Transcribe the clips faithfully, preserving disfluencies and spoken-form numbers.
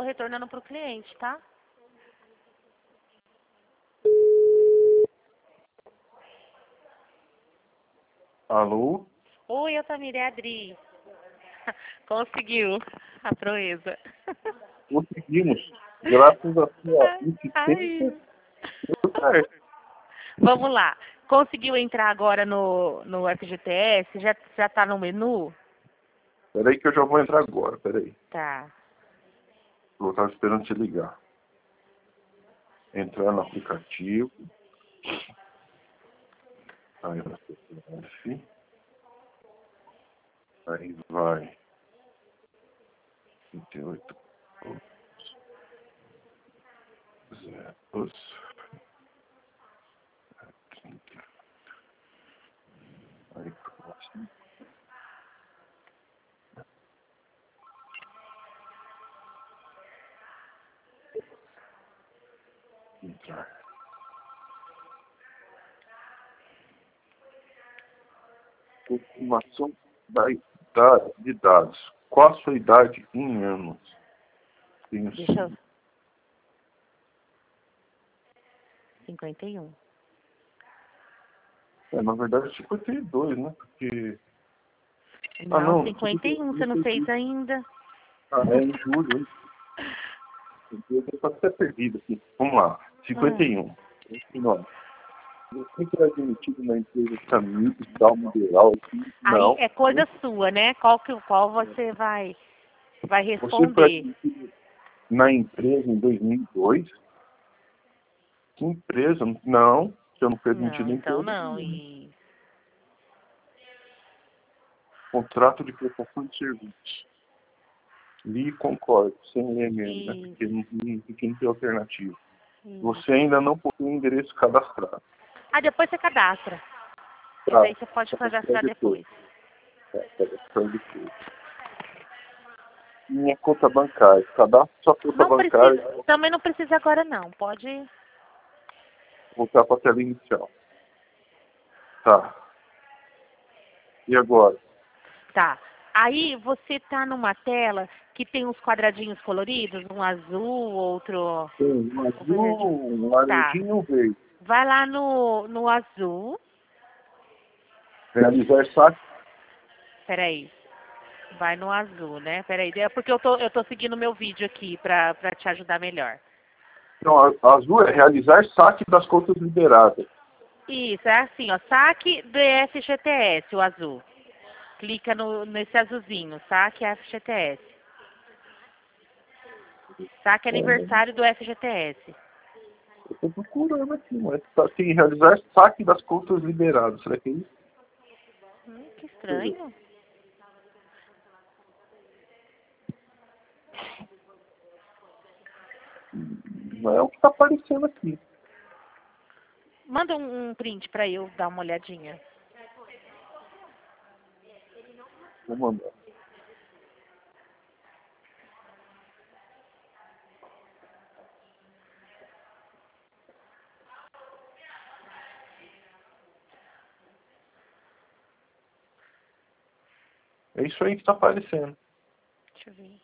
tô retornando pro cliente, tá? Alô? Oi, Altamira, é a Adri. Conseguiu a proeza. Conseguimos. Graças à sua Ai. insistência, deu certo. Vamos lá. Conseguiu entrar agora no, no F G T S? Já, já tá no menu? Peraí que eu já vou entrar agora, peraí. Tá. Eu estava esperando te ligar. Entrar no aplicativo. Aí vai ser F. Aí vai. vinte e oito. Zeros. trinta. Aí próximo. Entrar. Confirmação da idade de dados. Qual a sua idade em anos? Tenho Deixa eu... cinquenta e um. É, na verdade é cinquenta e dois, né? Porque... Não, ah, não. cinquenta e um, você não fez ainda. Ah, é em julho, hein? Eu estou até perdido aqui. Vamos lá. cinquenta e um. Continuando. Você que é admitido na empresa Camil Tal Mineral aqui? Aí Não. é coisa sua, né? Qual, que, qual você vai, vai Você foi responder? admitido na empresa em dois mil e dois? Que empresa? Não. Se eu não fui admitido Não, na então empresa. não. E... Contrato de prestação de serviço. Li e concordo, sem ler mesmo, né? e... Porque não, não, porque não tem alternativa. e... Você ainda não possui um endereço cadastrado. Ah, depois você cadastra. Esse Tá. aí você pode cadastrar depois. Tá, cadastrando depois. Minha conta bancária. Cadastro sua conta Não bancária. precisa, também não precisa agora não. Pode. Voltar para a tela inicial. Tá. E agora? Tá. Aí você tá numa tela que tem uns quadradinhos coloridos, um azul, outro. Tem um azul, um laranjinho e um verde. Vai lá no, no azul. Realizar saque. Peraí. Vai no azul, né? Peraí. É porque eu tô, eu tô seguindo o meu vídeo aqui pra, pra te ajudar melhor. Não, a- azul é realizar saque das contas liberadas. Isso, é assim, ó. Saque do F G T S, o azul. Clica no, nesse azulzinho, saque F G T S. Saque aniversário do F G T S. Eu estou procurando aqui, mas tá assim, realizar saque das contas liberadas. Será que é isso? Hum, que estranho. Não é o que está aparecendo aqui. Manda um, um print pra eu dar uma olhadinha. Vou mandar. É isso aí que está aparecendo. Deixa eu ver.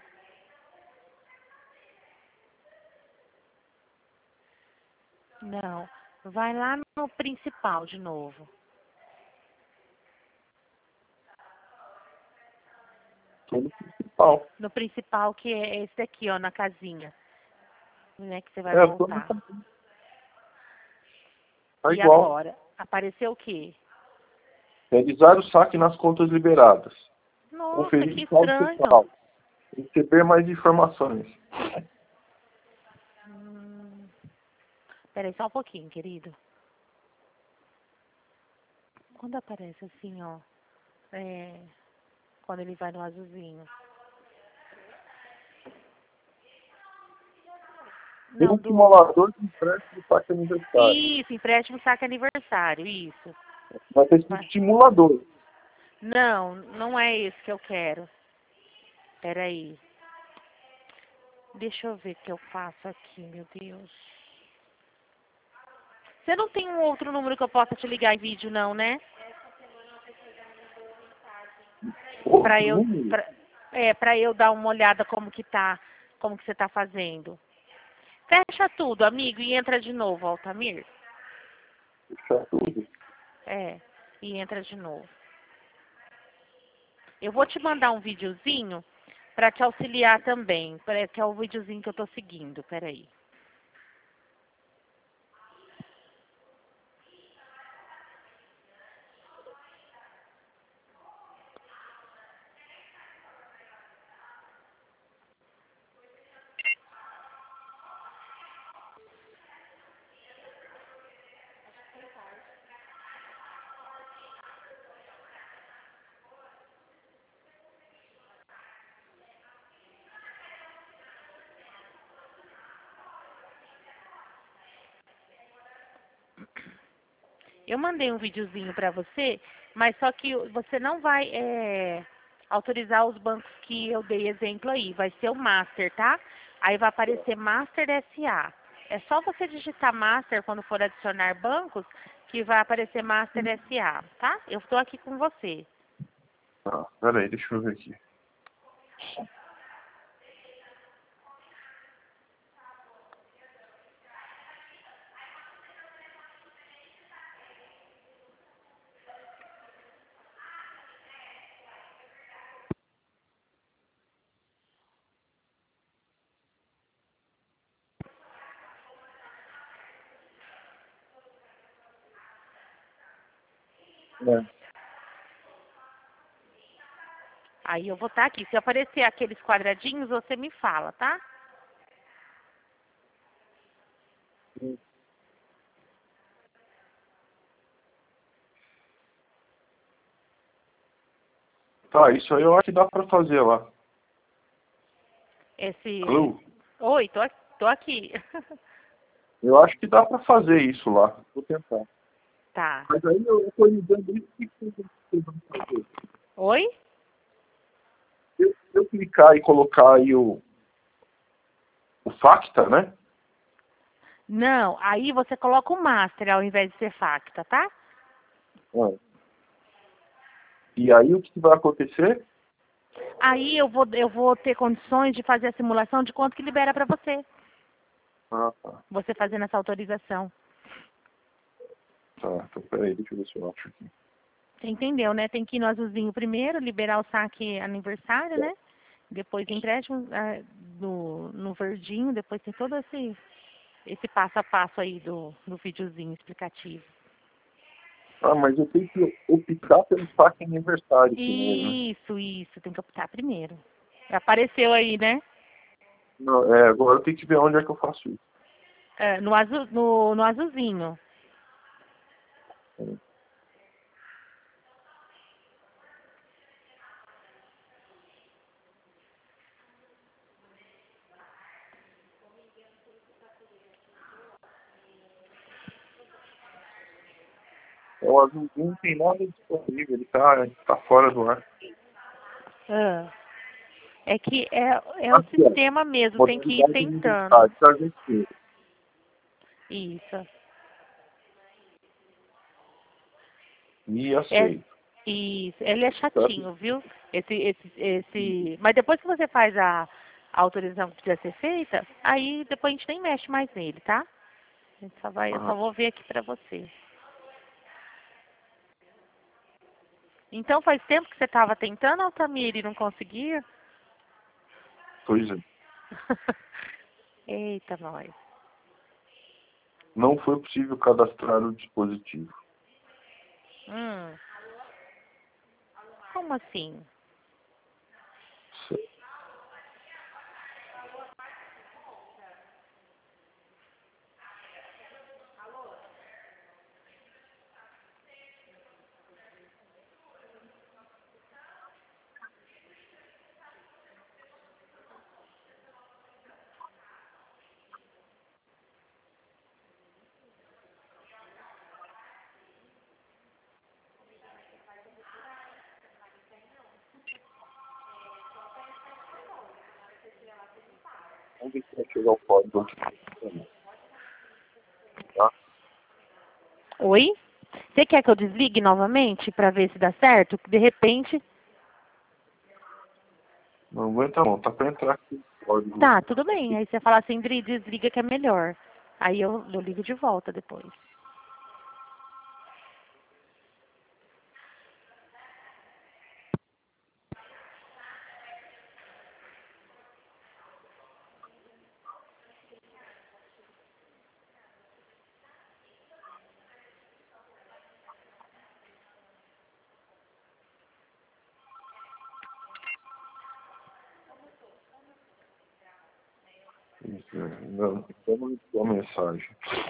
Não. Vai lá no principal de novo. Estou no principal. No principal, que é esse daqui, ó, na casinha. Né, que você vai É, eu tô voltar. no... Tá E igual. agora? Apareceu o quê? Realizar o saque nas contas liberadas. Nossa, Conferir que o saldo estranho. total. Receber mais informações. Hum, peraí, só um pouquinho, querido. Quando aparece assim, ó. É, quando ele vai no azulzinho. Tem Não, um do... simulador de empréstimo do saque aniversário. Isso, empréstimo saque aniversário, isso. Vai ter escrito simulador. Não, não é esse que eu quero. Peraí. Deixa eu ver o que eu faço aqui, meu Deus. Você não tem um outro número que eu possa te ligar em vídeo, não, né? Pra Outro eu, número. pra, é, pra eu dar uma olhada como que tá. como que você está fazendo. Fecha tudo, amigo, e entra de novo, Altamir. Fechar tudo. É, e entra de novo. Eu vou te mandar um videozinho para te auxiliar também, pra- que é o videozinho que eu estou seguindo. Peraí. Eu mandei um videozinho para você, mas só que você não vai é, autorizar os bancos que eu dei exemplo aí. Vai ser o Master, tá? Aí vai aparecer Master S A. É só você digitar Master quando for adicionar bancos, que vai aparecer Master S A, tá? Eu estou aqui com você. Tá, peraí, deixa eu ver aqui. É. Aí eu vou estar aqui. Se aparecer aqueles quadradinhos, você me fala, tá? Tá, isso aí eu acho que dá pra fazer lá. Esse. Alô? Oi, tô, aqui- tô aqui. Eu acho que dá pra fazer isso lá. Vou tentar. Tá. Mas aí eu tô ligando isso, o que que vocês vão fazer? Oi? Se eu, se eu clicar e colocar aí o, o Facta, né? Não, aí você coloca o Master ao invés de ser Facta, tá? Ah. E aí o que que vai acontecer? Aí eu vou, eu vou ter condições de fazer a simulação de quanto que libera para você. Ah, tá. Você fazendo essa autorização. Tá, então peraí, deixa eu ver se eu acho aqui. Você entendeu, né? Tem que ir no azulzinho primeiro, liberar o saque aniversário, né? Depois empréstimo ah, no, no verdinho, depois tem todo esse, esse passo a passo aí do, do videozinho explicativo. Ah, mas eu tenho que optar pelo saque aniversário primeiro, né? Isso, isso, tem que optar primeiro. Apareceu aí, né? Não, é, agora eu tenho que ver onde é que eu faço isso. É, no, azul, no, no azulzinho. É, o azulzinho não tem nada disponível, ele tá, tá fora do ar. Ah. É que é, é o Aqui, ó. sistema mesmo, tem que ir Modalidade de tentando. aniversário, tá vencido. Isso. E É, aceito. isso. Ele é Tá? chatinho, viu? Esse, esse, esse. Mas depois que você faz a, a autorização que precisa ser feita, aí depois a gente nem mexe mais nele, tá? A gente só vai, eu só Ah, vou ver aqui pra você. Então faz tempo que você estava tentando, Altamir, e não conseguia? pois é. Eita, nós. Não foi possível cadastrar o dispositivo. Hum. Como assim? Vamos ver se vai chegar o código aqui. Tá? Oi? Você quer que eu desligue novamente para ver se dá certo? De repente. Não aguenta não, tá pra entrar aqui. código. Tá, tudo bem. Aí você fala assim, Dri, desliga que é melhor. Aí eu, eu ligo de volta depois. Isso, não, só mandou uma mensagem.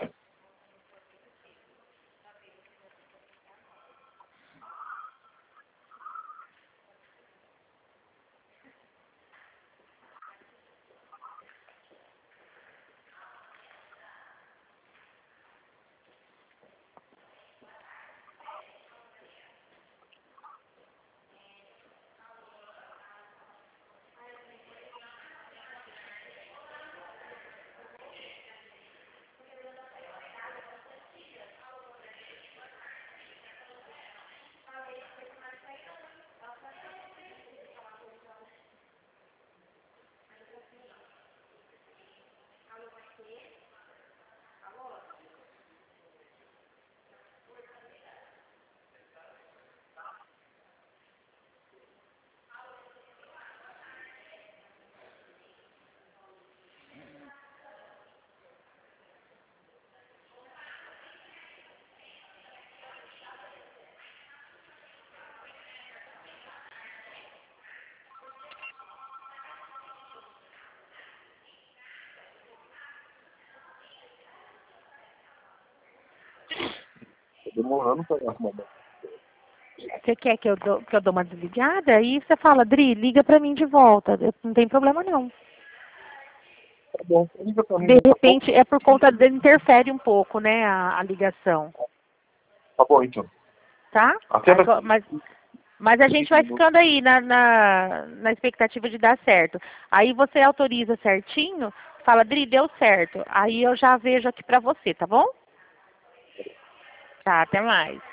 Tá demorando para arrumar. Você quer que eu, dou, que eu dou uma desligada? Aí você fala, Dri, liga pra mim de volta. Não tem problema não. Tá bom, liga pra mim. De repente é por conta de interfere um pouco, né, a, a ligação. Tá bom, então. Tá? Até Aí, daqui. mas, mas a gente vai ficando aí na, na, na expectativa de dar certo. Aí você autoriza certinho, fala, Dri, deu certo. Aí eu já vejo aqui pra você, tá bom? Tá, até mais.